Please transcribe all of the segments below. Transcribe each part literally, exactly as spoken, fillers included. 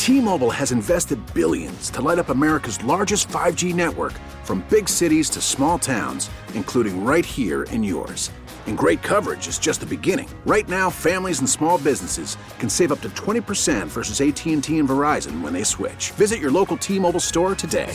T-Mobile has invested billions to light up America's largest five G network, from big cities to small towns, including right here in yours. And great coverage is just the beginning. Right now, families and small businesses can save up to twenty percent versus A T and T and Verizon when they switch. Visit your local T-Mobile store today.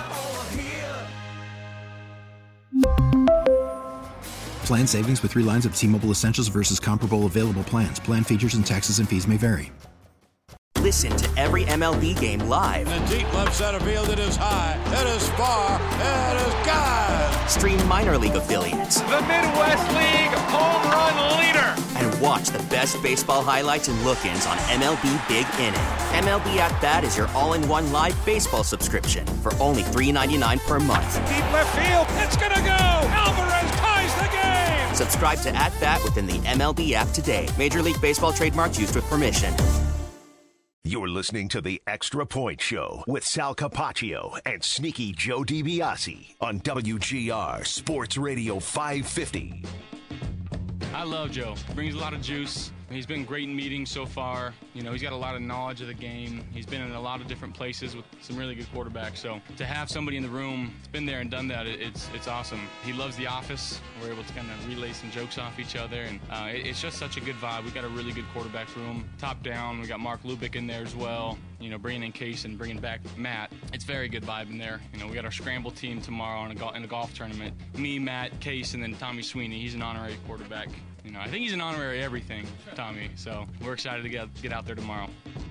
Plan savings with three lines of T-Mobile Essentials versus comparable available plans. Plan features and taxes and fees may vary. Listen to every M L B game live. In the deep left center field, it is high, it is far, it is gone. Stream minor league affiliates. The Midwest League home run leader. And watch the best baseball highlights and look-ins on M L B Big Inning. M L B At Bat is your all-in-one live baseball subscription for only three dollars and ninety-nine cents per month. Deep left field, it's gonna go. Alvarez ties the game. Subscribe to At Bat within the M L B app today. Major League Baseball trademarks used with permission. You're listening to the Extra Point Show with Sal Capaccio and Sneaky Joe DiBiase on W G R Sports Radio five fifty. I love Joe. Brings a lot of juice. He's been great in meetings so far. You know, he's got a lot of knowledge of the game. He's been in a lot of different places with some really good quarterbacks. So to have somebody in the room that's been there and done that, it's it's awesome. He loves the office. We're able to kind of relay some jokes off each other, and uh, it, it's just such a good vibe. We've got a really good quarterback room, top down. We got Mark Lubick in there as well. You know, bringing in Case and bringing back Matt. It's very good vibe in there. You know, we got our scramble team tomorrow in a, go- in a golf tournament. Me, Matt, Case, and then Tommy Sweeney. He's an honorary quarterback. You know, I think he's an honorary everything, Tommy. So we're excited to get get out there tomorrow.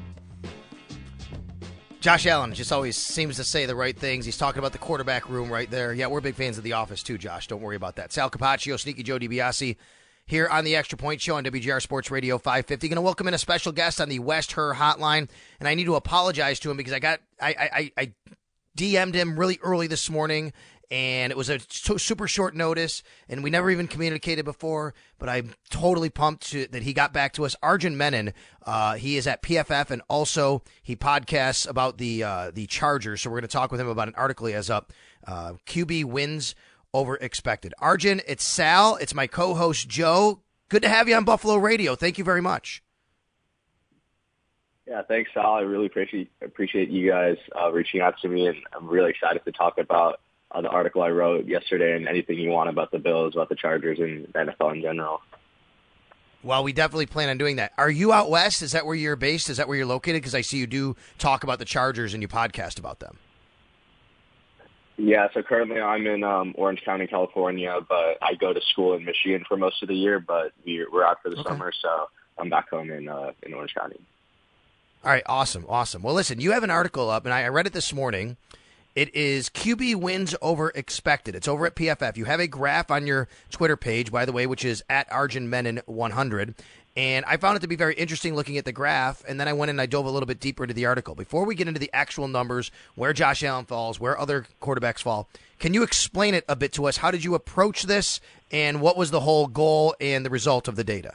Josh Allen just always seems to say the right things. He's talking about the quarterback room right there. Yeah, we're big fans of The Office too, Josh. Don't worry about that. Sal Capaccio, Sneaky Joe DiBiase here on the Extra Point Show on W G R Sports Radio five fifty. Going to welcome in a special guest on the West Her Hotline, and I need to apologize to him because I got I I, I D M'd him really early this morning. And it was a super short notice, and we never even communicated before, but I'm totally pumped to, that he got back to us. Arjun Menon, uh, he is at P F F, and also he podcasts about the uh, the Chargers, so we're going to talk with him about an article he has up, uh, Q B wins over expected. Arjun, it's Sal. It's my co-host, Joe. Good to have you on Buffalo Radio. Thank you very much. Yeah, thanks, Sal. I really appreciate appreciate you guys uh, reaching out to me, and I'm really excited to talk about Uh, the article I wrote yesterday and anything you want about the Bills, about the Chargers, and the N F L in general. Well, we definitely plan on doing that. Are you out west? Is that where you're based? Is that where you're located? Because I see you do talk about the Chargers and you podcast about them. Yeah, so currently I'm in um, Orange County, California, but I go to school in Michigan for most of the year, but we're, we're out for the okay. summer, so I'm back home in uh, in Orange County. All right, awesome, awesome. Well, listen, you have an article up, and I, I read it this morning. It is Q B wins over expected. It's over at P F F. You have a graph on your Twitter page, by the way, which is at Arjun Menon one hundred. And I found it to be very interesting looking at the graph, and then I went and I dove a little bit deeper into the article. Before we get into the actual numbers, where Josh Allen falls, where other quarterbacks fall, can you explain it a bit to us? How did you approach this, and what was the whole goal and the result of the data?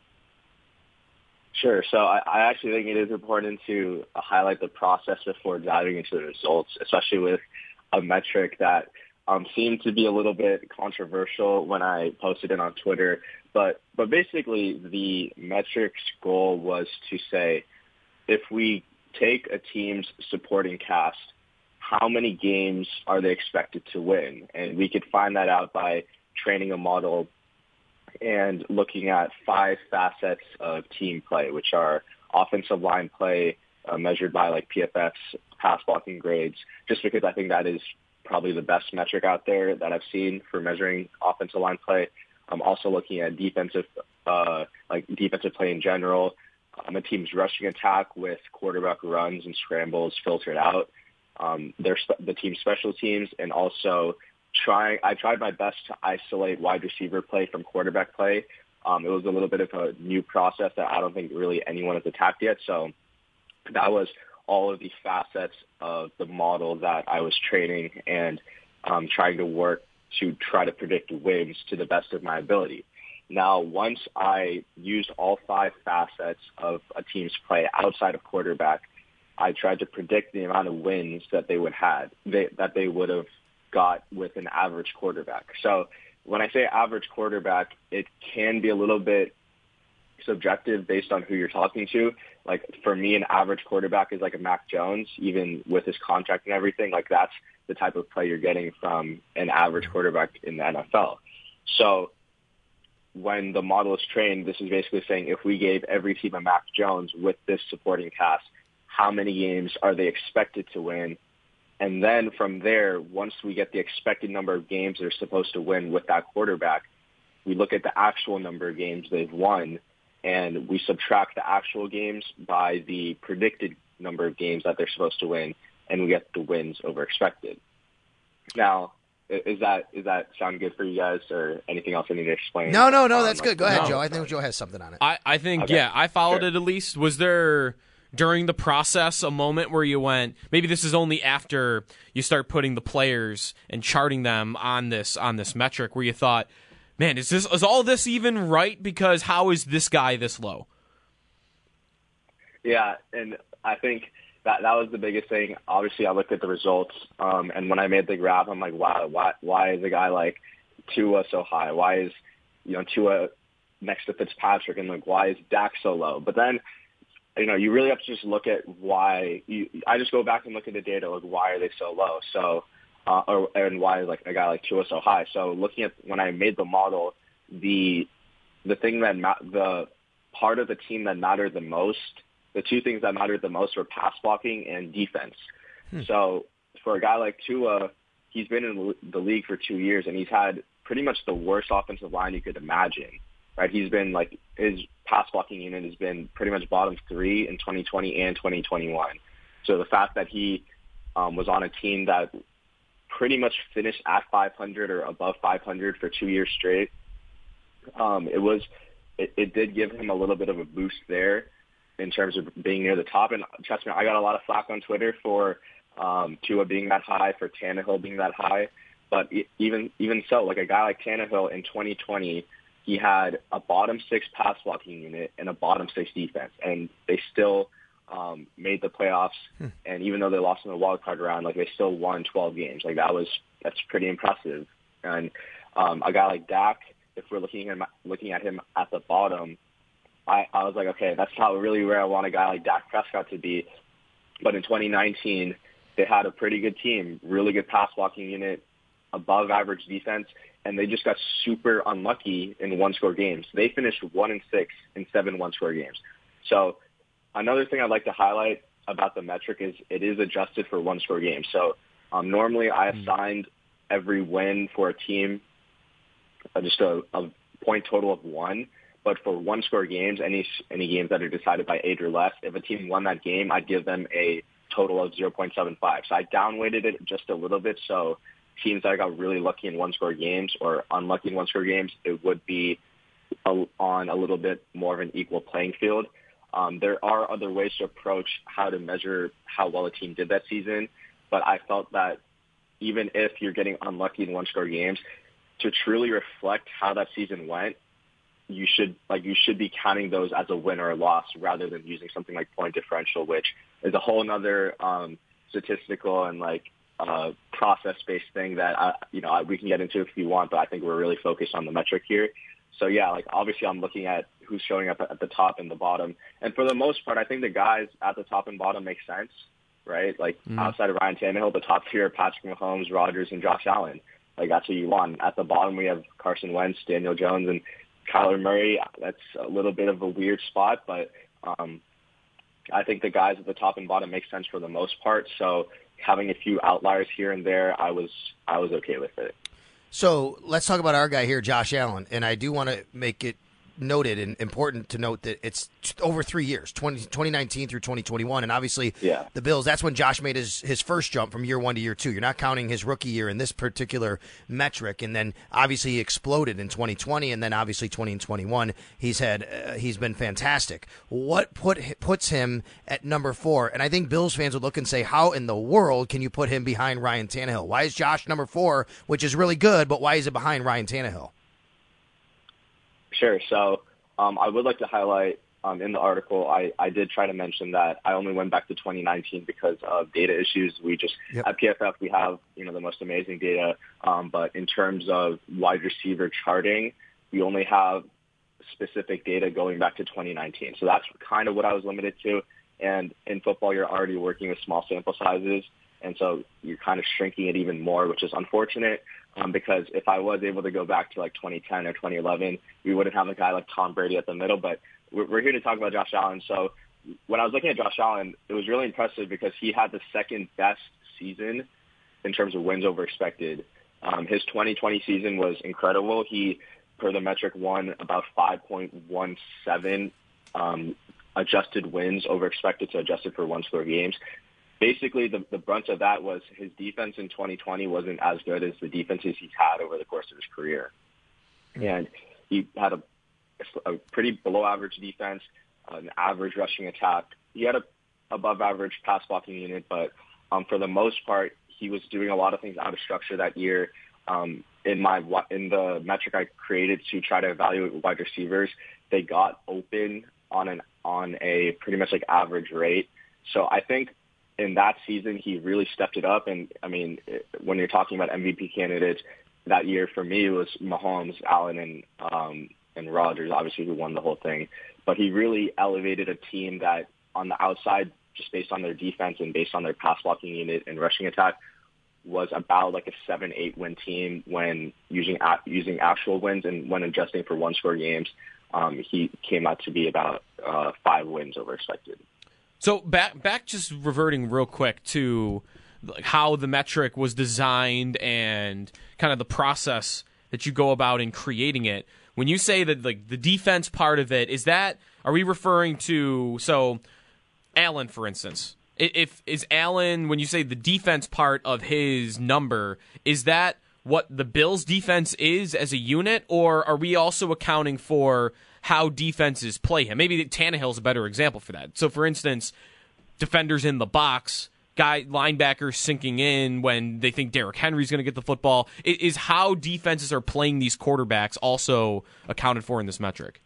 Sure. So I, I actually think it is important to highlight the process before diving into the results, especially with a metric that um, seemed to be a little bit controversial when I posted it on Twitter. But but basically, the metric's goal was to say, if we take a team's supporting cast, how many games are they expected to win? And we could find that out by training a model and looking at five facets of team play, which are offensive line play uh, measured by like P F F's pass blocking grades, just because I think that is probably the best metric out there that I've seen for measuring offensive line play. I'm also looking at defensive, uh, like defensive play in general, um, a team's rushing attack with quarterback runs and scrambles filtered out, um, their the team's special teams, and also Trying, I tried my best to isolate wide receiver play from quarterback play. Um, it was a little bit of a new process that I don't think really anyone has attacked yet. So that was all of the facets of the model that I was training and um, trying to work to try to predict wins to the best of my ability. Now, once I used all five facets of a team's play outside of quarterback, I tried to predict the amount of wins that they would have, they, that they would have got with an average quarterback. So when I say average quarterback, it can be a little bit subjective based on who you're talking to. Like, for me, an average quarterback is like a Mac Jones, even with his contract and everything. Like, that's the type of play you're getting from an average quarterback in the N F L. So when the model is trained, this is basically saying if we gave every team a Mac Jones with this supporting cast, how many games are they expected to win? And then from there, once we get the expected number of games they're supposed to win with that quarterback, we look at the actual number of games they've won, and we subtract the actual games by the predicted number of games that they're supposed to win, and we get the wins over expected. Now, is that is that sound good for you guys, or anything else I need to explain? No, no, no, that's um, good. Go ahead, no. Joe. I think Joe has something on it. I, I think, Okay. yeah, I followed Sure. it at least. Was there, during the process, a moment where you went, maybe this is only after you start putting the players and charting them on this on this metric, where you thought, man, is this is all this even right? Because how is this guy this low? Yeah, and I think that that was the biggest thing. Obviously, I looked at the results, um, and when I made the graph, I'm like, wow, why, why is a guy like Tua so high? Why is, you know, Tua next to Fitzpatrick, and like, why is Dak so low? But then, you know, you really have to just look at why. You, I just go back and look at the data, like, why are they so low? So, uh, or and why is like a guy like Tua so high? So, looking at when I made the model, the the thing that ma- the part of the team that mattered the most. The two things that mattered the most were pass blocking and defense. Hmm. So for a guy like Tua, he's been in the league for two years, and he's had pretty much the worst offensive line you could imagine, right? He's been like, his pass blocking unit has been pretty much bottom three in twenty twenty and twenty twenty-one. So the fact that he um, was on a team that pretty much finished at five hundred or above five hundred for two years straight, um, it was, it, it did give him a little bit of a boost there in terms of being near the top. And trust me, I got a lot of flack on Twitter for um, Tua being that high, for Tannehill being that high. But even even so, like a guy like Tannehill in twenty twenty, he had a bottom six pass blocking unit and a bottom six defense, and they still um, made the playoffs. Hmm. And even though they lost in the wild card round, like they still won twelve games. Like that was that's pretty impressive. And um, a guy like Dak, if we're looking at him, looking at him at the bottom, I, I was like, okay, that's not really where I want a guy like Dak Prescott to be. But in twenty nineteen, they had a pretty good team, really good pass blocking unit, above average defense, and they just got super unlucky in one-score games. They finished one and six in seven one-score games. So another thing I'd like to highlight about the metric is it is adjusted for one-score games. So um, normally I assigned every win for a team uh, just a, a point total of one. But for one-score games, any any games that are decided by eight or less, if a team won that game, I'd give them a total of zero point seven five. So I downweighted it just a little bit. So teams that got really lucky in one-score games or unlucky in one-score games, it would be a, on a little bit more of an equal playing field. Um, there are other ways to approach how to measure how well a team did that season. But I felt that even if you're getting unlucky in one-score games, to truly reflect how that season went, you should like you should be counting those as a win or a loss rather than using something like point differential, which is a whole other um, statistical and like uh, process-based thing that I, you know we can get into if you want. But I think we're really focused on the metric here. So yeah, like obviously I'm looking at who's showing up at the top and the bottom, and for the most part, I think the guys at the top and bottom make sense, right? Like mm-hmm. outside of Ryan Tannehill, the top tier: Patrick Mahomes, Rodgers, and Josh Allen. Like that's what you want. At the bottom, we have Carson Wentz, Daniel Jones, and Kyler Murray. That's a little bit of a weird spot, but um, I think the guys at the top and bottom make sense for the most part. So having a few outliers here and there, I was I was okay with it. So let's talk about our guy here, Josh Allen, and I do want to make it noted and important to note that it's over three years, twenty nineteen through twenty twenty-one, and obviously yeah. the Bills, that's when Josh made his, his first jump from year one to year two. You're not counting his rookie year in this particular metric, and then obviously he exploded in twenty twenty, and then obviously twenty and twenty-one, he's had uh, he's been fantastic. What put puts him at number four? And I think Bills fans would look and say, how in the world can you put him behind Ryan Tannehill? Why is Josh number four, which is really good, but why is it behind Ryan Tannehill? Sure. So um, I would like to highlight um, in the article, I, I did try to mention that I only went back to twenty nineteen because of data issues. We just, yep. at P F F, we have, you know, the most amazing data. Um, but in terms of wide receiver charting, we only have specific data going back to twenty nineteen. So that's kind of what I was limited to. And in football, you're already working with small sample sizes. And so you're kind of shrinking it even more, which is unfortunate um, because if I was able to go back to like twenty ten or twenty eleven, we wouldn't have a guy like Tom Brady at the middle. But we're, we're here to talk about Josh Allen. So when I was looking at Josh Allen, it was really impressive because he had the second best season in terms of wins over expected. Um, his twenty twenty season was incredible. He, per the metric, won about five point one seven um, adjusted wins over expected, so adjusted for one-score games. Basically, the, the brunt of that was his defense in twenty twenty wasn't as good as the defenses he's had over the course of his career. And he had a, a pretty below-average defense, an average rushing attack. He had a above-average pass blocking unit, but um, for the most part, he was doing a lot of things out of structure that year. Um, in my in the metric I created to try to evaluate wide receivers, they got open on an on a pretty much like average rate. So I think in that season, he really stepped it up. And, I mean, when you're talking about M V P candidates, that year for me was Mahomes, Allen, and um, and Rodgers, obviously, who won the whole thing. But he really elevated a team that on the outside, just based on their defense and based on their pass blocking unit and rushing attack, was about like a seven, eight win team when using using actual wins, and when adjusting for one-score games, um, he came out to be about uh, five wins over expected. So back back just reverting real quick to like how the metric was designed and kind of the process that you go about in creating it. When you say that like the defense part of it, is that are we referring to so Allen, for instance? If is Allen, when you say the defense part of his number, is that what the Bills' defense is as a unit, or are we also accounting for how defenses play him? Maybe Tannehill's a better example for that. So, for instance, defenders in the box, guy linebackers sinking in when they think Derrick Henry's going to get the football. Is how defenses are playing these quarterbacks also accounted for in this metric?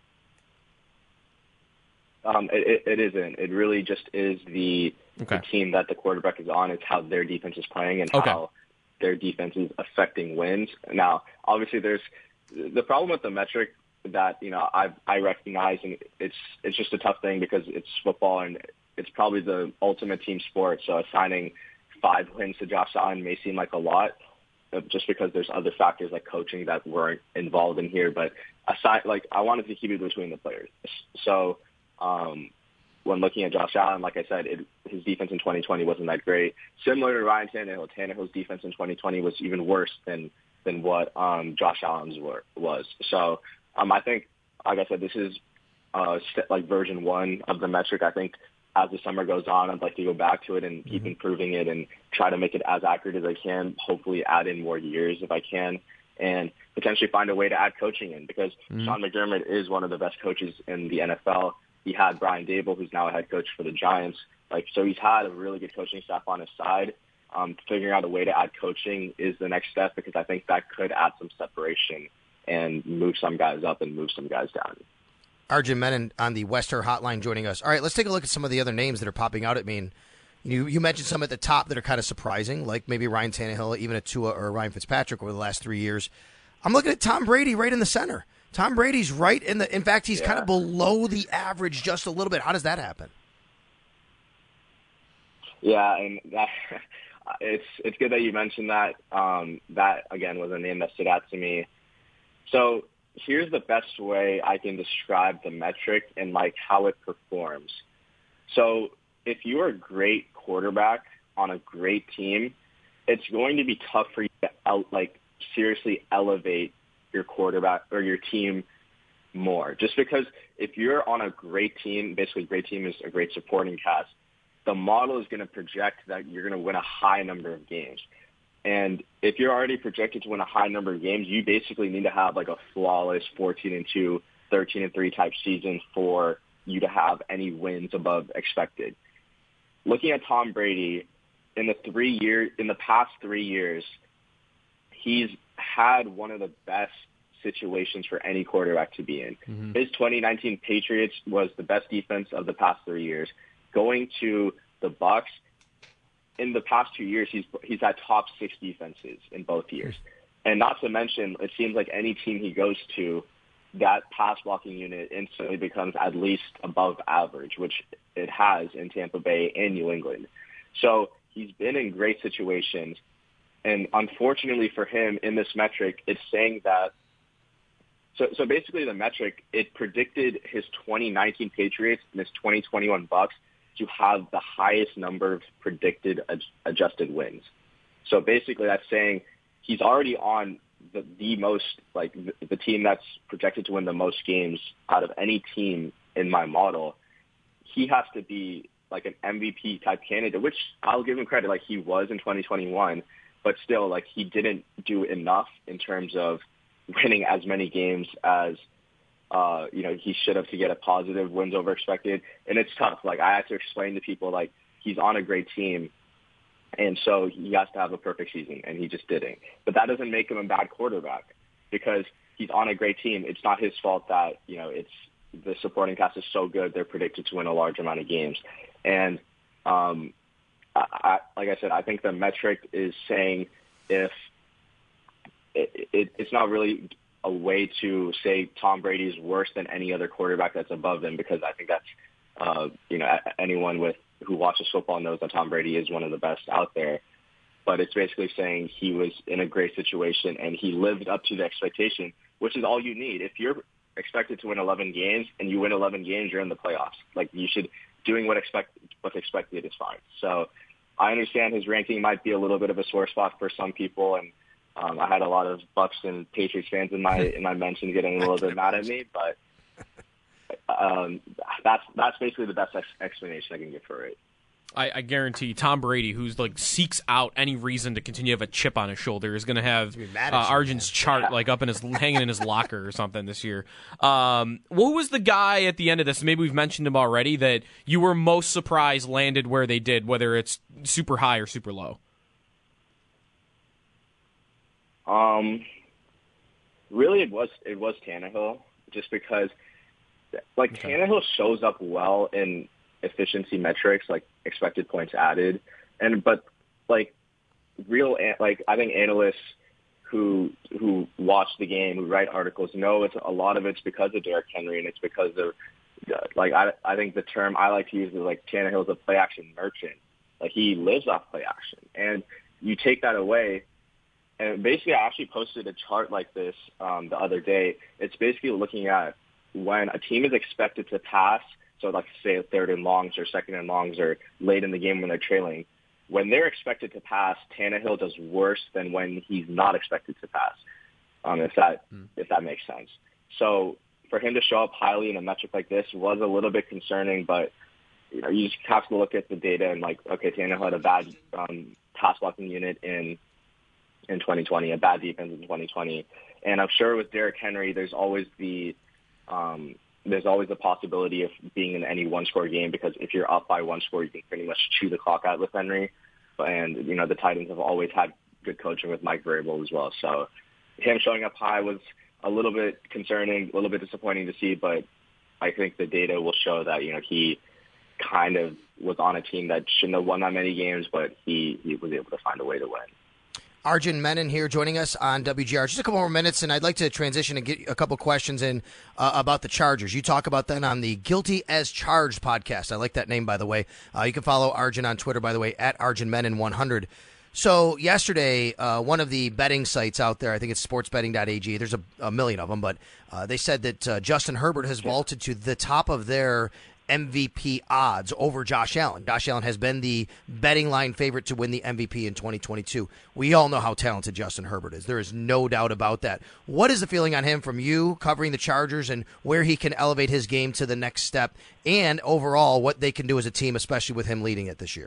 Um, it, it isn't. It really just is the, okay. the team that the quarterback is on. It's how their defense is playing and okay. how their defense is affecting wins. Now, obviously, there's the problem with the metric that, you know, I I recognize, and it's it's just a tough thing because it's football and it's probably the ultimate team sport. So assigning five wins to Josh Allen may seem like a lot, just because there's other factors like coaching that weren't involved in here. But aside, like I wanted to keep it between the players. So um, when looking at Josh Allen, like I said, it, his defense in twenty twenty wasn't that great. Similar to Ryan Tannehill, Tannehill's defense in twenty twenty was even worse than than what um, Josh Allen's were, was. So. Um, I think, like I said, this is uh, st- like version one of the metric. I think as the summer goes on, I'd like to go back to it and keep mm-hmm. improving it and try to make it as accurate as I can, hopefully add in more years if I can, and potentially find a way to add coaching in because mm-hmm. Sean McDermott is one of the best coaches in the N F L. He had Brian Daboll, who's now a head coach for the Giants. Like, so he's had a really good coaching staff on his side. Um, figuring out a way to add coaching is the next step because I think that could add some separation and move some guys up and move some guys down. Arjun Menon on the Wester Hotline joining us. All right, let's take a look at some of the other names that are popping out at me. And you you mentioned some at the top that are kind of surprising, like maybe Ryan Tannehill, even a Tua or Ryan Fitzpatrick over the last three years. I'm looking at Tom Brady right in the center. Tom Brady's right in the – in fact, he's yeah. kind of below the average just a little bit. How does that happen? Yeah, and that – it's it's good that you mentioned that. Um, that, again, was a name that stood out to me. So here's the best way I can describe the metric and like how it performs. So if you're a great quarterback on a great team, it's going to be tough for you to out, like seriously elevate your quarterback or your team more. Just because if you're on a great team, basically a great team is a great supporting cast, the model is going to project that you're going to win a high number of games. And if you're already projected to win a high number of games, you basically need to have like a flawless fourteen and two, thirteen and three type season for you to have any wins above expected. Looking at Tom Brady, in the three years, in the past three years, he's had one of the best situations for any quarterback to be in. Mm-hmm. His twenty nineteen Patriots was the best defense of the past three years. Going to the Bucs, in the past two years, he's he's had top six defenses in both years. And not to mention, it seems like any team he goes to, that pass blocking unit instantly becomes at least above average, which it has in Tampa Bay and New England. So he's been in great situations. And unfortunately for him in this metric, it's saying that, so, so basically the metric, it predicted his twenty nineteen Patriots and his twenty twenty-one Bucks to have the highest number of predicted ad- adjusted wins. So basically that's saying he's already on the, the most, like the, the team that's projected to win the most games out of any team in my model. He has to be like an M V P type candidate, which I'll give him credit, like he was in twenty twenty-one, but still like he didn't do enough in terms of winning as many games as, uh, you know, he should have to get a positive wins over expected. And it's tough. Like I had to explain to people, like he's on a great team. And so he has to have a perfect season, and he just didn't. But that doesn't make him a bad quarterback because he's on a great team. It's not his fault that, you know, it's the supporting cast is so good they're predicted to win a large amount of games. And um, I, I, like I said, I think the metric is saying if it, it, it's not really a way to say Tom Brady is worse than any other quarterback that's above him, because I think that's, uh, you know, anyone with who watches football knows that Tom Brady is one of the best out there. But it's basically saying he was in a great situation and he lived up to the expectation, which is all you need. If you're expected to win eleven games and you win eleven games, you're in the playoffs. Like you should, doing what expect what's expected is fine. So I understand his ranking might be a little bit of a sore spot for some people, and um, I had a lot of Bucks and Patriots fans in my in my mention getting a little bit mad at me, but um, that's that's basically the best ex- explanation I can give for it. I, I guarantee Tom Brady, who's like seeks out any reason to continue to have a chip on his shoulder, is going to have uh, Arjun's chart like up in his hanging in his locker or something this year. Um, what was the guy at the end of this? Maybe we've mentioned him already, that you were most surprised landed where they did, whether it's super high or super low. Um, really, it was it was Tannehill, just because like okay. Tannehill shows up well in efficiency metrics, like expected points added, and but like real like I think analysts who who watch the game, who write articles, know it's a lot of it's because of Derrick Henry, and it's because of like I I think the term I like to use is like Tannehill's a play action merchant. Like he lives off play action, and you take that away. And basically, I actually posted a chart like this um, the other day. It's basically looking at when a team is expected to pass. So like say third and longs or second and longs or late in the game when they're trailing, when they're expected to pass, Tannehill does worse than when he's not expected to pass. Um, if that mm. if that makes sense. So for him to show up highly in a metric like this was a little bit concerning, but you know you just have to look at the data and like, okay, Tannehill had a bad um, pass blocking unit in in twenty twenty, a bad defense in twenty twenty, and I'm sure with Derrick Henry, there's always the um, there's always the possibility of being in any one-score game, because if you're up by one score, you can pretty much chew the clock out with Henry. And, you know, the Titans have always had good coaching with Mike Vrabel as well. So him showing up high was a little bit concerning, a little bit disappointing to see, but I think the data will show that, you know, he kind of was on a team that shouldn't have won that many games, but he, he was able to find a way to win. Arjun Menon here joining us on W G R. Just a couple more minutes, and I'd like to transition and get a couple questions in uh, about the Chargers. You talk about that on the Guilty as Charged podcast. I like that name, by the way. Uh, you can follow Arjun on Twitter, by the way, at Arjun Menon one hundred. So yesterday, uh, one of the betting sites out there, I think it's sports betting dot a g, there's a, a million of them, but uh, they said that uh, Justin Herbert has vaulted to the top of their M V P odds over Josh Allen. Josh Allen has been the betting line favorite to win the M V P in twenty twenty-two. We all know how talented Justin Herbert is. There is no doubt about that. What is the feeling on him from you covering the Chargers and where he can elevate his game to the next step, and overall what they can do as a team, especially with him leading it this year?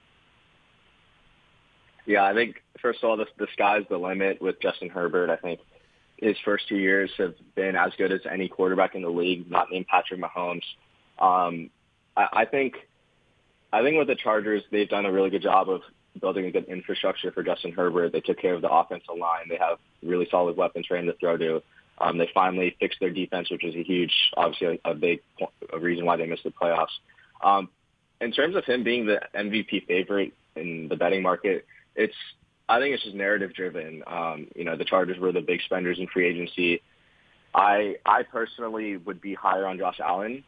Yeah, I think, first of all, the, the sky's the limit with Justin Herbert. I think his first two years have been as good as any quarterback in the league, not named Patrick Mahomes. Um, I, I think, I think with the Chargers, they've done a really good job of building a good infrastructure for Justin Herbert. They took care of the offensive line. They have really solid weapons for him to throw to. Um, they finally fixed their defense, which was a huge, obviously a, a big a reason why they missed the playoffs. Um, in terms of him being the M V P favorite in the betting market, it's, I think it's just narrative driven. Um, you know, the Chargers were the big spenders in free agency. I I personally would be higher on Josh Allen.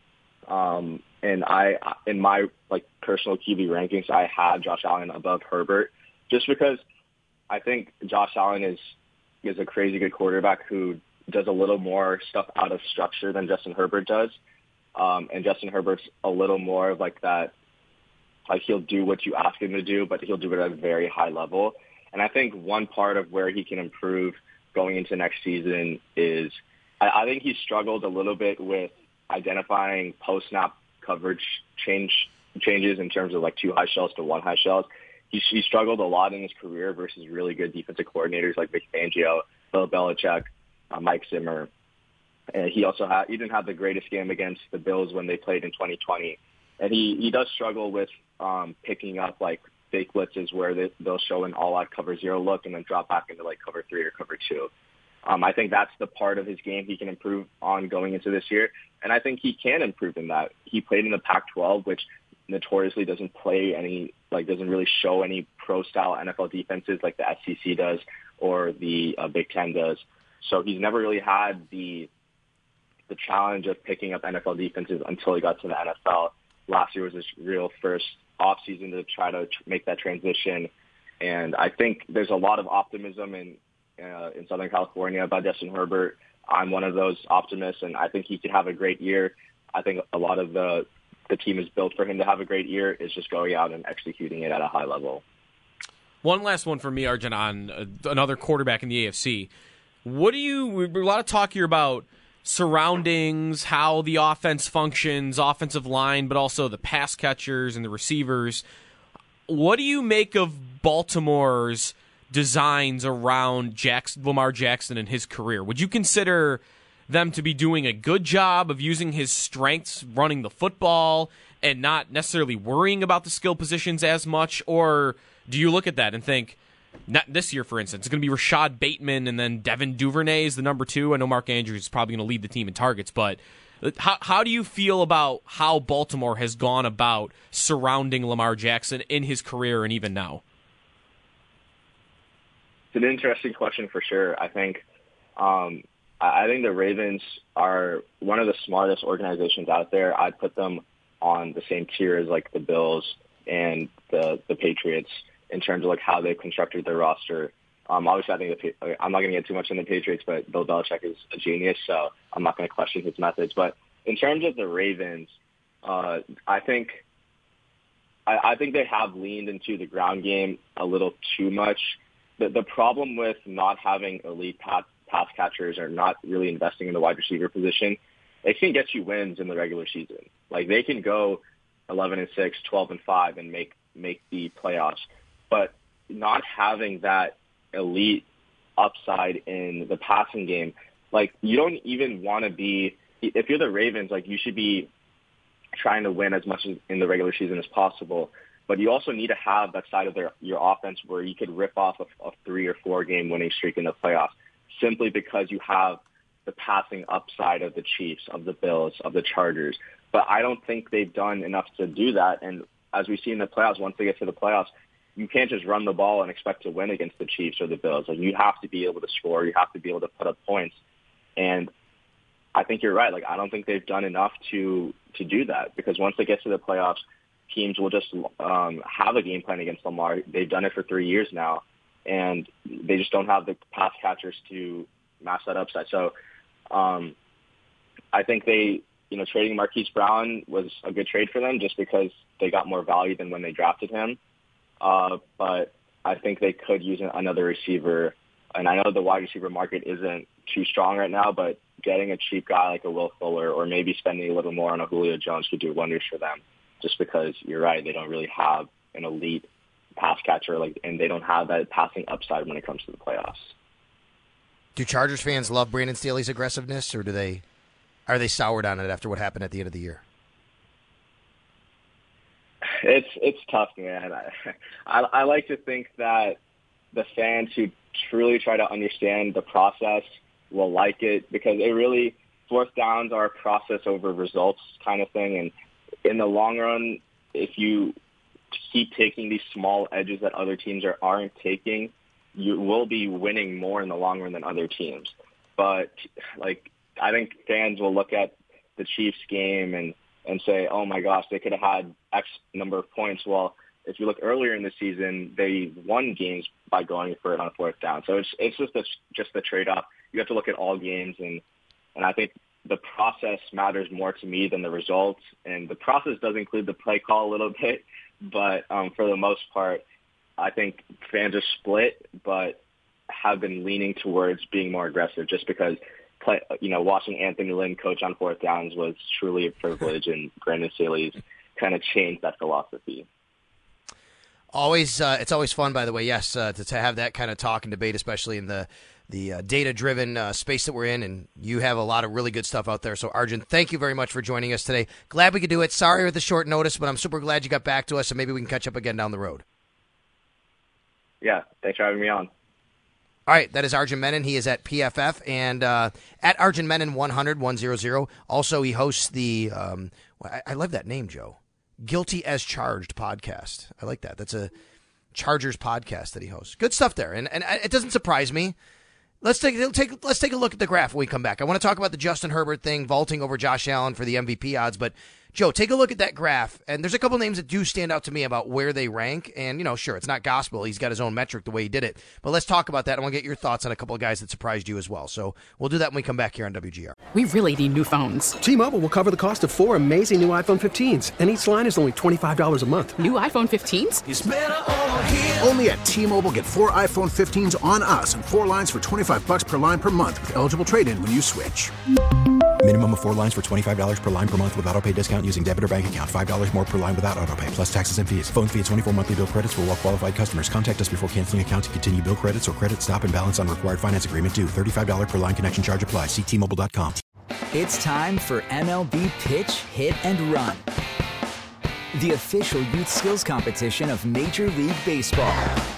Um, and I, in my like personal Q B rankings, I had Josh Allen above Herbert, just because I think Josh Allen is is a crazy good quarterback who does a little more stuff out of structure than Justin Herbert does. Um, and Justin Herbert's a little more of like that, like he'll do what you ask him to do, but he'll do it at a very high level. And I think one part of where he can improve going into next season is I, I think he struggled a little bit with identifying post-snap coverage change changes in terms of like two high shells to one high shells. He, he struggled a lot in his career versus really good defensive coordinators like Vic Fangio, Bill Belichick, uh, Mike Zimmer. And he also had he didn't have the greatest game against the Bills when they played in twenty twenty. And he, he does struggle with um, picking up like fake blitzes where they, they'll show an all-out cover zero look and then drop back into like cover three or cover two. Um, I think that's the part of his game he can improve on going into this year. And I think he can improve in that. He played in the Pac twelve, which notoriously doesn't play any, like doesn't really show any pro-style N F L defenses like the S E C does or the uh, Big Ten does. So he's never really had the the challenge of picking up N F L defenses until he got to the N F L. Last year was his real first offseason to try to tr- make that transition. And I think there's a lot of optimism in uh, in Southern California about Justin Herbert. I'm one of those optimists, and I think he could have a great year. I think a lot of the the team is built for him to have a great year. It's just going out and executing it at a high level. One last one for me, Arjun, on uh, another quarterback in the A F C. What do you, a lot of talk here about surroundings, how the offense functions, offensive line, but also the pass catchers and the receivers. What do you make of Baltimore's designs around Jackson, Lamar Jackson and his career? Would you consider them to be doing a good job of using his strengths running the football and not necessarily worrying about the skill positions as much? Or do you look at that and think, not this year, for instance, it's going to be Rashad Bateman and then Devin Duvernay is the number two? I know Mark Andrews is probably going to lead the team in targets, but how, how do you feel about how Baltimore has gone about surrounding Lamar Jackson in his career and even now? It's an interesting question for sure. I think um, I think the Ravens are one of the smartest organizations out there. I'd put them on the same tier as like the Bills and the the Patriots in terms of like how they've constructed their roster. Um, obviously, I think the, I'm not going to get too much in the Patriots, but Bill Belichick is a genius, so I'm not going to question his methods. But in terms of the Ravens, uh, I think I, I think they have leaned into the ground game a little too much. The, the problem with not having elite pass, pass catchers or not really investing in the wide receiver position, they can get you wins in the regular season. Like they can go eleven and six, twelve and five, and make make the playoffs. But not having that elite upside in the passing game, like you don't even want to be, if you're the Ravens, like you should be trying to win as much in the regular season as possible. But you also need to have that side of their, your offense where you could rip off a, a three or four game winning streak in the playoffs simply because you have the passing upside of the Chiefs, of the Bills, of the Chargers. But I don't think they've done enough to do that. And as we see in the playoffs, once they get to the playoffs, you can't just run the ball and expect to win against the Chiefs or the Bills. Like you have to be able to score. You have to be able to put up points. And I think you're right. Like I don't think they've done enough to to do that because once they get to the playoffs, teams will just um, have a game plan against Lamar. They've done it for three years now, and they just don't have the pass catchers to match that upside. So um, I think they, you know, trading Marquise Brown was a good trade for them just because they got more value than when they drafted him. Uh, but I think they could use another receiver. And I know the wide receiver market isn't too strong right now, but getting a cheap guy like a Will Fuller or maybe spending a little more on a Julio Jones could do wonders for them just because you're right. They don't really have an elite pass catcher, like, and they don't have that passing upside when it comes to the playoffs. Do Chargers fans love Brandon Staley's aggressiveness, or do they are they soured on it after what happened at the end of the year? It's it's tough, man. I, I I like to think that the fans who truly try to understand the process will like it because it really, fourth downs are a process over results kind of thing. And in the long run, if you keep taking these small edges that other teams are, aren't taking, you will be winning more in the long run than other teams. but like I think fans will look at the Chiefs game and, and say, oh my gosh, they could have had X number of points. Well, if you look earlier in the season, they won games by going for it on fourth down. So it's it's just a, just the trade-off. You have to look at all games, and and I think the process matters more to me than the results. And the process does include the play call a little bit, but um, for the most part, I think fans are split, but have been leaning towards being more aggressive just because, play, you know, watching Anthony Lynn coach on fourth downs was truly a privilege, and Brandon Staley's kind of changed that philosophy. Always, uh, it's always fun, by the way, yes, uh, to, to have that kind of talk and debate, especially in the the uh, data-driven uh, space that we're in, and you have a lot of really good stuff out there. So, Arjun, thank you very much for joining us today. Glad we could do it. Sorry with the short notice, but I'm super glad you got back to us, and maybe we can catch up again down the road. Yeah, thanks for having me on. All right, that is Arjun Menon. He is at P F F and uh, at Arjun Menon one hundred, one hundred. Also, he hosts the, um, I, I love that name, Joe. Guilty as Charged podcast. I like that. That's a Chargers podcast that he hosts. Good stuff there, and and it doesn't surprise me. Let's take take let's take a look at the graph when we come back. I want to talk about the Justin Herbert thing, vaulting over Josh Allen for the M V P odds, but Joe, take a look at that graph, and there's a couple names that do stand out to me about where they rank, and, you know, sure, it's not gospel. He's got his own metric the way he did it, but let's talk about that. I want to get your thoughts on a couple of guys that surprised you as well, so we'll do that when we come back here on W G R. We really need new phones. T-Mobile will cover the cost of four amazing new iPhone fifteens, and each line is only twenty-five dollars a month. New iPhone fifteens? It's better over here. Only at T-Mobile, get four iPhone fifteens on us and four lines for twenty-five dollars per line per month with eligible trade-in when you switch. Minimum of four lines for twenty-five dollars per line per month with autopay discount using debit or bank account. five dollars more per line without autopay, plus taxes and fees. Phone fee at twenty-four monthly bill credits for well-qualified customers. Contact us before canceling account to continue bill credits or credit stop and balance on required finance agreement due. thirty-five dollars per line connection charge applies. See T Mobile dot com. It's time for M L B Pitch, Hit, and Run, the official youth skills competition of Major League Baseball.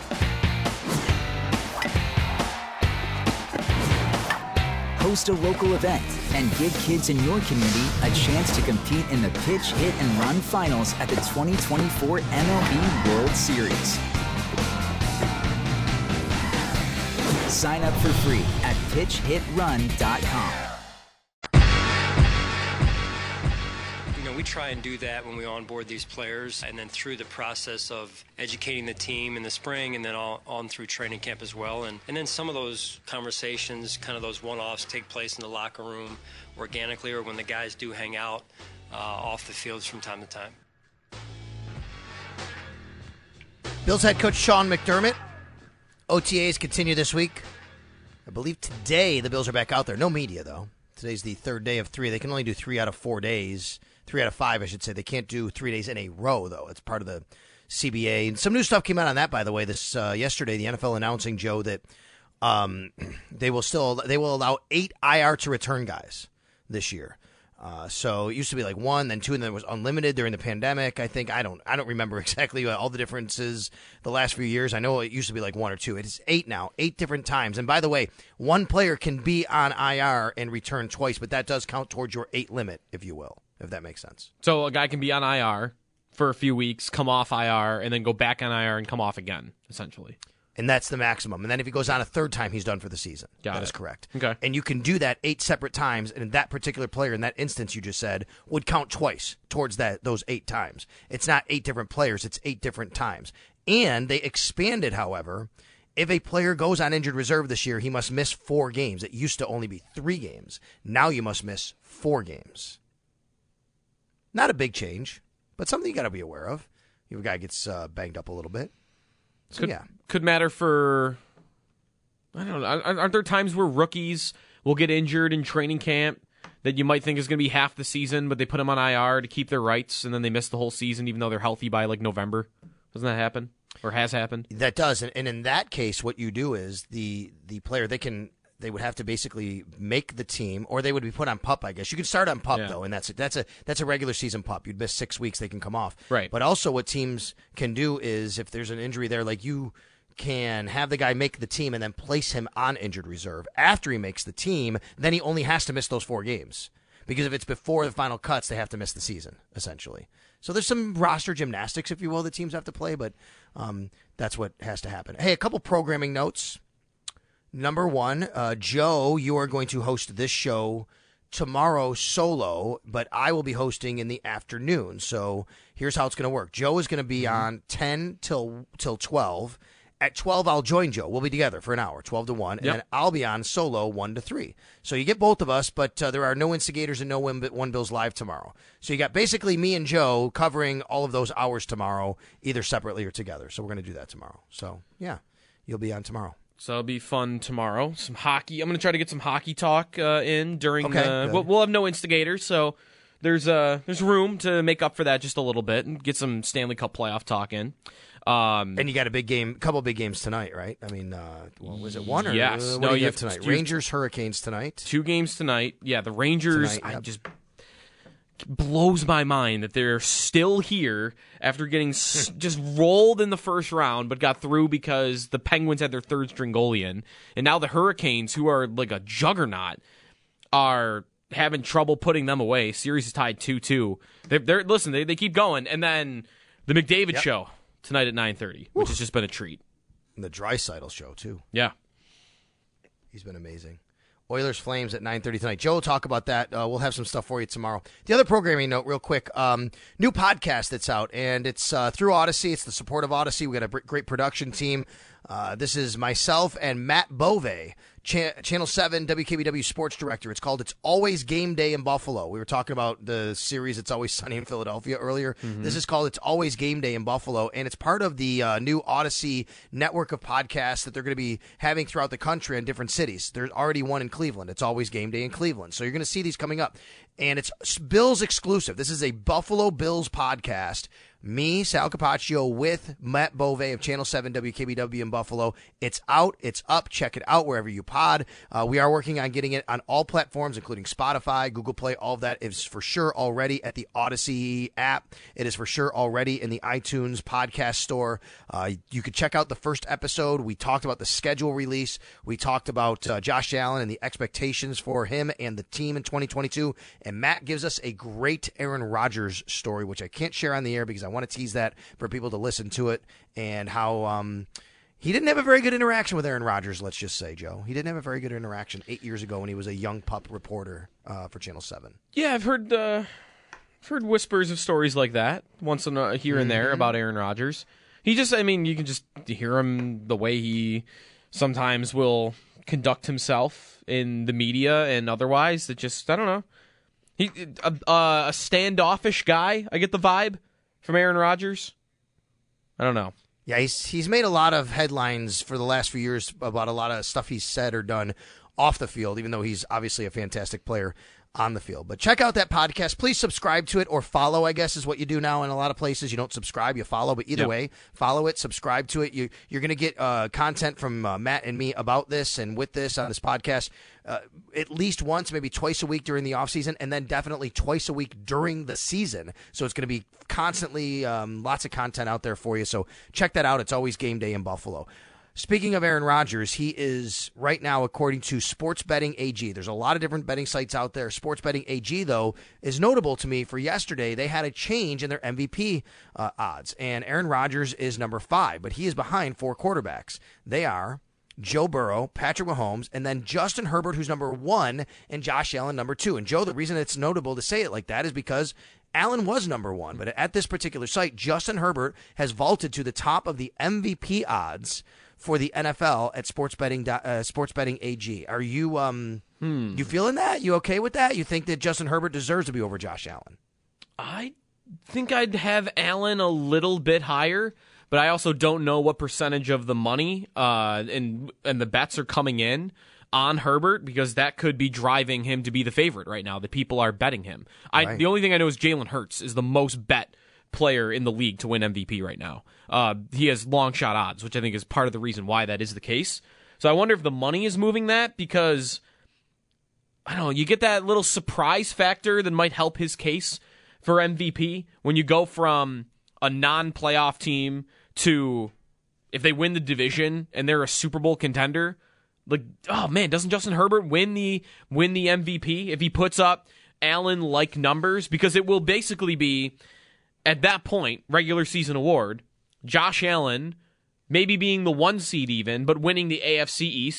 Host a local event and give kids in your community a chance to compete in the Pitch, Hit, and Run finals at the twenty twenty-four M L B World Series. Sign up for free at pitch hit run dot com. We try and do that when we onboard these players, and then through the process of educating the team in the spring and then all, on through training camp as well. And, and then some of those conversations, kind of those one-offs, take place in the locker room organically or when the guys do hang out uh, off the fields from time to time. Bills head coach Sean McDermott. O T As continue this week. I believe today the Bills are back out there. No media, though. Today's the third day of three. They can only do three out of four days. Three out of five, I should say. They can't do three days in a row, though. It's part of the C B A. And some new stuff came out on that, by the way. This uh, yesterday, the N F L announcing, Joe, that um, they will still they will allow eight I R to return guys this year. Uh, so it used to be like one, then two, and then it was unlimited during the pandemic. I think I don't I don't remember exactly all the differences the last few years. I know it used to be like one or two. It is eight now, eight different times. And by the way, one player can be on I R and return twice, but that does count towards your eight limit, if you will. If that makes sense. So a guy can be on I R for a few weeks, come off I R, and then go back on I R and come off again, essentially. And that's the maximum. And then if he goes on a third time, he's done for the season. Got that it. is correct. Okay. And you can do that eight separate times, and that particular player in that instance you just said would count twice towards that those eight times. It's not eight different players, it's eight different times. And they expanded, however, if a player goes on injured reserve this year, he must miss four games. It used to only be three games. Now you must miss four games. Not a big change, but something you got to be aware of. If a guy gets uh, banged up a little bit. So, could, yeah. Could matter for, I don't know, aren't there times where rookies will get injured in training camp that you might think is going to be half the season, but they put them on I R to keep their rights, and then they miss the whole season even though they're healthy by like November? Doesn't that happen? Or has happened? That does. And, and in that case, what you do is the, the player, they can... They would have to basically make the team, or they would be put on PUP, I guess. You can start on PUP, yeah. though, and that's a, that's a that's a regular season PUP. You'd miss six weeks, they can come off. Right. But also what teams can do is if there's an injury there, like you can have the guy make the team and then place him on injured reserve. After he makes the team, then he only has to miss those four games. Because if it's before the final cuts, they have to miss the season, essentially. So there's some roster gymnastics, if you will, that teams have to play, but um, that's what has to happen. Hey, a couple programming notes. Number one, uh, Joe, you are going to host this show tomorrow solo, but I will be hosting in the afternoon. So here's how it's going to work. Joe is going to be mm-hmm. on ten till till twelve. At twelve, I'll join Joe. We'll be together for an hour, twelve to one, yep. and I'll be on solo one to three. So you get both of us, but uh, there are no instigators and no One, one Bills live tomorrow. So you got basically me and Joe covering all of those hours tomorrow, either separately or together. So we're going to do that tomorrow. So, yeah, you'll be on tomorrow. So it'll be fun tomorrow. Some hockey. I'm going to try to get some hockey talk uh, in during okay, the... We'll, we'll have no instigators, so there's uh, there's room to make up for that just a little bit and get some Stanley Cup playoff talk in. Um, and you got a big game, couple big games tonight, right? I mean, uh, well, was it one or yes? Uh, what no, do you, you have tonight. Rangers, Hurricanes tonight. Two games tonight. Yeah, the Rangers. Tonight, yep. I just blows my mind that they're still here after getting s- just rolled in the first round, but got through because the Penguins had their third string goalie in, and now the Hurricanes, who are like a juggernaut, are having trouble putting them away. Series is tied two two. They're, they're listen. They they keep going, and then the McDavid yep. show tonight at nine thirty, which has just been a treat. And the Draisaitl show, too. Yeah. He's been amazing. Oilers Flames at nine thirty tonight. Joe will talk about that. Uh, we'll have some stuff for you tomorrow. The other programming note, real quick, um, new podcast that's out, and it's uh, through Odyssey. It's the support of Odyssey. We got a great production team. Uh, this is myself and Matt Bove, Ch- Channel seven W K B W Sports Director. It's called It's Always Game Day in Buffalo. We were talking about the series It's Always Sunny in Philadelphia earlier. Mm-hmm. This is called It's Always Game Day in Buffalo, and it's part of the uh, new Odyssey network of podcasts that they're going to be having throughout the country in different cities. There's already one in Cleveland. It's Always Game Day in Cleveland. So you're going to see these coming up. And it's Bills exclusive. This is a Buffalo Bills podcast. Me, Sal Capaccio, with Matt Bove of Channel seven W K B W in Buffalo. It's out. It's up. Check it out wherever you pod. Uh, we are working on getting it on all platforms, including Spotify, Google Play. All of that is for sure already at the Odyssey app. It is for sure already in the iTunes podcast store. Uh, you could check out the first episode. We talked about the schedule release. We talked about uh, Josh Allen and the expectations for him and the team in twenty twenty-two. And Matt gives us a great Aaron Rodgers story, which I can't share on the air because I want to tease that for people to listen to it, and how um, he didn't have a very good interaction with Aaron Rodgers, let's just say, Joe. He didn't have a very good interaction eight years ago when he was a young pup reporter uh, for Channel seven. Yeah, I've heard uh, I've heard whispers of stories like that once in a, here and there mm-hmm. about Aaron Rodgers. He just, I mean, you can just hear him the way he sometimes will conduct himself in the media and otherwise. That just, I don't know. He a, a standoffish guy, I get the vibe from Aaron Rodgers. I don't know. Yeah, he's he's made a lot of headlines for the last few years about a lot of stuff he's said or done off the field, even though he's obviously a fantastic player on the field. But check out that podcast. Please subscribe to it, or follow, I guess, is what you do now in a lot of places. You don't subscribe, you follow. But either yep. way, follow it, subscribe to it. You, you're going to get uh, content from uh, Matt and me about this and with this on this podcast uh, at least once, maybe twice a week during the offseason, and then definitely twice a week during the season. So it's going to be constantly um, lots of content out there for you. So check that out. It's Always Game Day in Buffalo. Speaking of Aaron Rodgers, he is right now, according to Sports Betting A G. There's a lot of different betting sites out there. Sports Betting A G, though, is notable to me for yesterday. They had a change in their M V P uh, odds, and Aaron Rodgers is number five, but he is behind four quarterbacks. They are Joe Burrow, Patrick Mahomes, and then Justin Herbert, who's number one, and Josh Allen, number two. And, Joe, the reason it's notable to say it like that is because Allen was number one, but at this particular site, Justin Herbert has vaulted to the top of the M V P odds for the N F L at Sports Betting uh, Sports Betting A G. Are you um hmm. you feeling that? You okay with that? You think that Justin Herbert deserves to be over Josh Allen? I think I'd have Allen a little bit higher, but I also don't know what percentage of the money uh, and and the bets are coming in on Herbert, because that could be driving him to be the favorite right now. The people are betting him. I right. The only thing I know is Jalen Hurts is the most bet player in the league to win M V P right now. Uh, he has long shot odds, which I think is part of the reason why that is the case. So I wonder if the money is moving that, because I don't know, you get that little surprise factor that might help his case for M V P when you go from a non-playoff team to, if they win the division and they're a Super Bowl contender, like, oh man, doesn't Justin Herbert win the win the M V P if he puts up Allen-like numbers? Because it will basically be, at that point, regular season award, Josh Allen maybe being the one seed even, but winning the A F C East,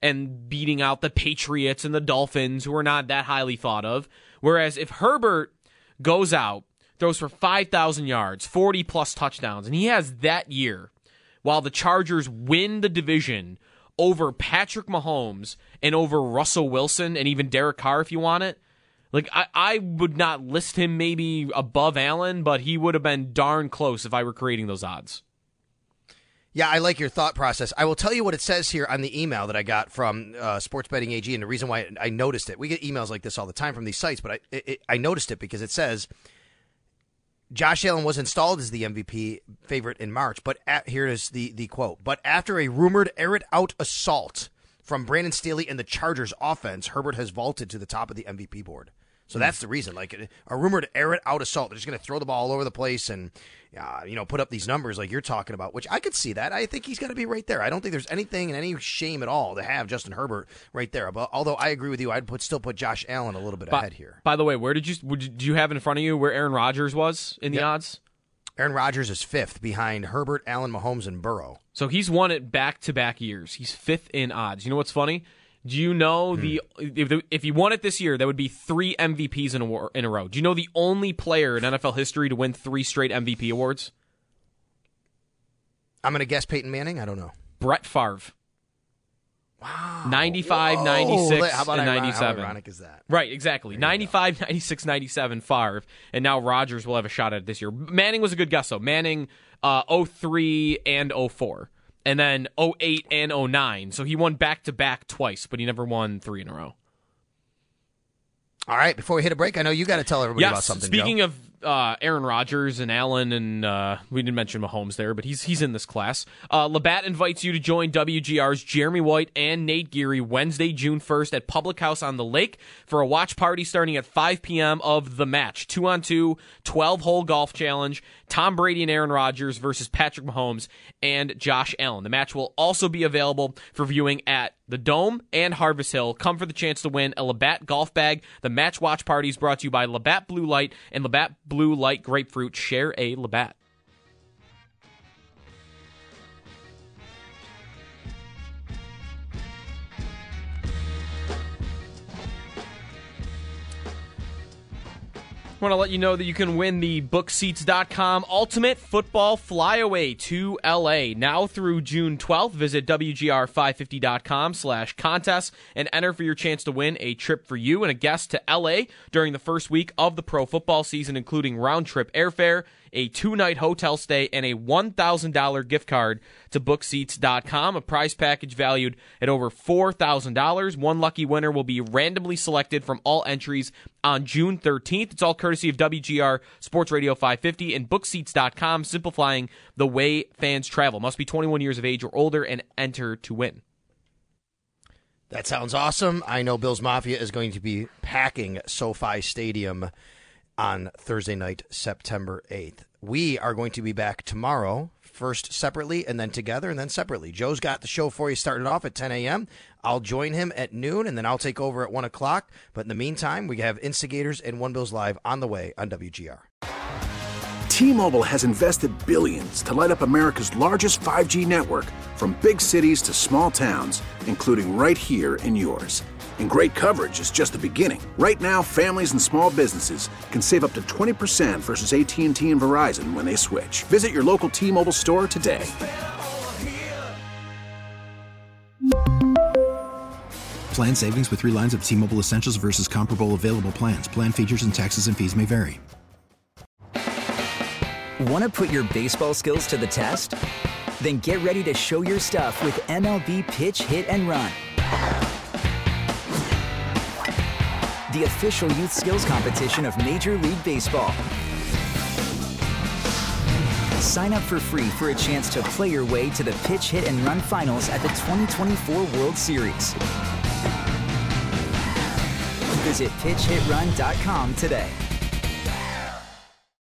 and beating out the Patriots and the Dolphins, who are not that highly thought of. Whereas if Herbert goes out, throws for five thousand yards, forty plus touchdowns, and he has that year while the Chargers win the division over Patrick Mahomes and over Russell Wilson and even Derek Carr if you want it, like I, I would not list him maybe above Allen, but he would have been darn close if I were creating those odds. Yeah, I like your thought process. I will tell you what it says here on the email that I got from uh, Sports Betting A G, and the reason why I noticed it. We get emails like this all the time from these sites, but I it, I noticed it because it says Josh Allen was installed as the M V P favorite in March, but at, here is the, the quote. But after a rumored air-it-out assault from Brandon Staley and the Chargers offense, Herbert has vaulted to the top of the M V P board. So that's the reason. Like a rumored air-it-out assault. They're just going to throw the ball all over the place and uh, you know, put up these numbers like you're talking about, which I could see that. I think he's got to be right there. I don't think there's anything and any shame at all to have Justin Herbert right there. But although I agree with you, I'd put, still put Josh Allen a little bit by, ahead here. By the way, where did you would, do you have in front of you where Aaron Rodgers was in the yep. odds? Aaron Rodgers is fifth behind Herbert, Allen, Mahomes, and Burrow. So he's won it back-to-back years. He's fifth in odds. You know what's funny? Do you know hmm. the if, if he won it this year, that would be three M V Ps in a, in a row. Do you know the only player in N F L history to win three straight M V P awards? I'm going to guess Peyton Manning. I don't know. Brett Favre. Wow. ninety-five, Whoa. ninety-six, How about and ironic, ninety-seven. How ironic is that? Right, exactly. ninety-five, ninety-six, ninety-seven, Favre, and now Rodgers will have a shot at it this year. Manning was a good guess, though. Manning, uh, oh three and oh four. And then oh eight and oh nine. So he won back-to-back twice, but he never won three in a row. All right, before we hit a break, I know you got to tell everybody yes, about something, speaking Joe. of uh, Aaron Rodgers and Allen, and uh, we didn't mention Mahomes there, but he's he's in this class. Uh, Labatt invites you to join W G R's Jeremy White and Nate Geary Wednesday, June first at Public House on the Lake for a watch party starting at five p.m. of The Match. Two-on-two, twelve-hole golf challenge, Tom Brady and Aaron Rodgers versus Patrick Mahomes and Josh Allen. The match will also be available for viewing at the Dome and Harvest Hill. Come for the chance to win a Labatt golf bag. The match watch party is brought to you by Labatt Blue Light and Labatt Blue Light Grapefruit. Share a Labatt. I want to let you know that you can win the book seats dot com Ultimate Football Flyaway to L A. Now through June twelfth, visit W G R five fifty dot com slash contest and enter for your chance to win a trip for you and a guest to L A during the first week of the pro football season, including round-trip airfare, a two-night hotel stay, and a one thousand dollars gift card to book seats dot com, a prize package valued at over four thousand dollars. One lucky winner will be randomly selected from all entries on June thirteenth. It's all courtesy of W G R Sports Radio five fifty and book seats dot com, simplifying the way fans travel. Must be twenty-one years of age or older and enter to win. That sounds awesome. I know Bills Mafia is going to be packing SoFi Stadium on Thursday night, September eighth. We are going to be back tomorrow, first separately and then together and then separately. Joe's got the show for you starting off at ten a.m. I'll join him at noon, and then I'll take over at one o'clock. But in the meantime, we have Instigators and One Bills Live on the way on W G R. T-Mobile has invested billions to light up America's largest five G network, from big cities to small towns, including right here in yours. And great coverage is just the beginning. Right now, families and small businesses can save up to twenty percent versus A T and T and Verizon when they switch. Visit your local T-Mobile store today. Plan savings with three lines of T-Mobile Essentials versus comparable available plans. Plan features and taxes and fees may vary. Want to put your baseball skills to the test? Then get ready to show your stuff with M L B Pitch, Hit, and Run. The official youth skills competition of Major League Baseball. Sign up for free for a chance to play your way to the Pitch, Hit, and Run finals at the twenty twenty-four World Series. Visit pitch hit run dot com today.